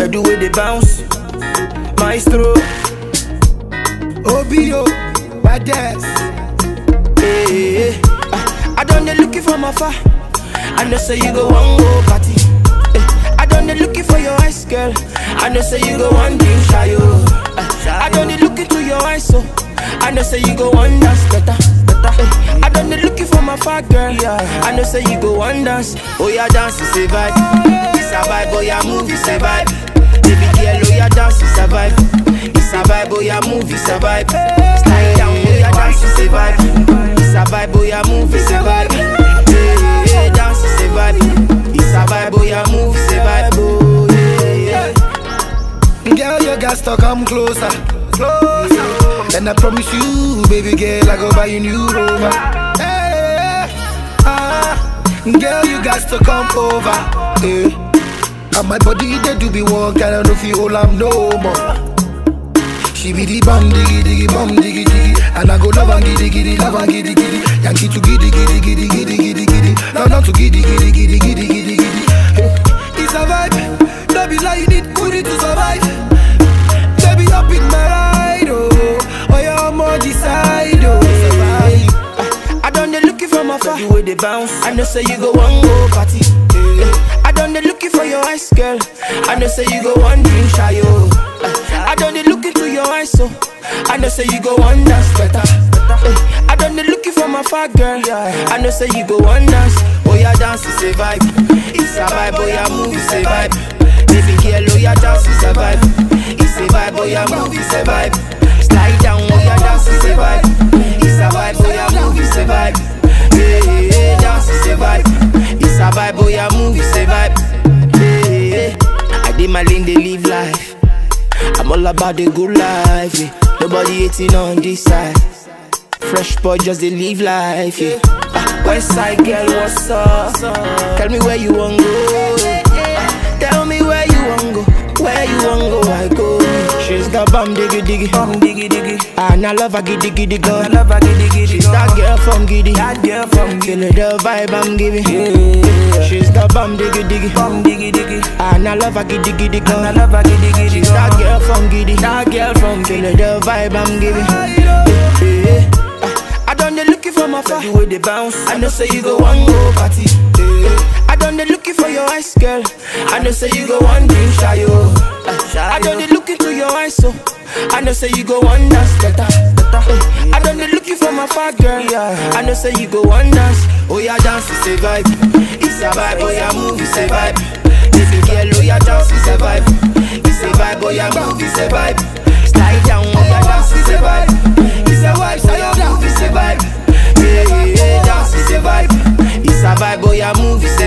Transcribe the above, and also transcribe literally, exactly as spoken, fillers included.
do with the bounce, maestro. O B O, badass. Hey, hey, I, I done the looking from afar. I know say you go one go party. Hey, I done the looking for your eyes, girl. I know say you go one drink shy, oh. I done the looking to your eyes, so I know say you go one dance better. Hey, I done the looking for my fat girl. I know say you go one dance. Oh yeah, dance is a vibe. It's a vibe, oh yeah, move it's a vibe. Baby girl, oh yeah, dance is a vibe. It's a vibe, oh yeah, move it's a vibe. Slide down, oh yeah, dance is a vibe. It's a vibe, oh yeah, move it's a vibe. Yeah, yeah, dance is a vibe. It's a vibe, oh yeah, move it's a vibe. Oh yeah, yeah. Girl, you got to come closer, closer. And I promise you, baby girl, I go buy you new Rover. Hey, ah, girl, you got to come over. Hey. And my body, they do be one kind of no feel I'm no more. She be the bum diggy diggy bum diggy diggy, and I go love and giddy giddy love and giddy giddy. Yankee to giddy giddy giddy giddy giddy giddy. No, not to giddy giddy giddy giddy giddy giddy. It's a vibe, don't be like you need goodie to survive. Baby, up in my ride, oh, oh you're more decide, oh. It's a vibe. I, I done the looking from afar. You with the bounce. I know say you go one go party. I done the looking for your eyes, girl. I know say you go one drink shy, oh. I done the looking to your eyes, so I know say you go one dance better. I done the looking for my fat girl. I know say you go one dance. Oh yeah, dance is a vibe. It's a vibe, oh yeah, move is a vibe. Baby girl, oh yeah, dance is a vibe. It's a vibe, oh yeah, move is a vibe. Slide down, oh yeah, dance is a vibe. It's a vibe, oh yeah, move is a vibe. Yeah, yeah, yeah, dance is a vibe. It's a vibe, oh yeah, move is a vibe. Yeah, yeah. I did my lane, they live life. I'm all about the good life, yeah. Nobody hating on this side. Fresh boy, just they live life, yeah. uh, West side girl, what's up? Tell me where you want go. uh, Tell me where you want go. Where you want go, I go. She's the bum diggy diggy, bum diggy diggy. And I love her giddy giddy girl. I love her giddy giddy. She's that girl from Giddy, that girl from Giddy. Feel the vibe I'm giving, yeah. She's the bum diggy diggy, bum diggy diggy. And I love her giddy giddy girl. I love her giddy giddy. She's that girl from Giddy, that girl from Giddy. Feel the vibe I'm giving, yeah. I done the looking for my fat. You with the bounce. I know say you go one go party. I done the looking for your eyes, girl. I know say you go one drink shy, oh. I done the looking to your eyes, so I know say you go one dance better. I done the looking for my fat girl. I know say you go one dance. Oh yeah, dance is a vibe. It's a vibe, oh yeah, move is a vibe. Baby girl, oh yeah, dance is a vibe. It's a vibe, oh yeah, move is a vibe. Slide down, oh yeah, dance is a vibe. It's a vibe, so yeah, move is a vibe. Yeah, yeah, yeah, dance is a vibe. It's a vibe, oh yeah, move is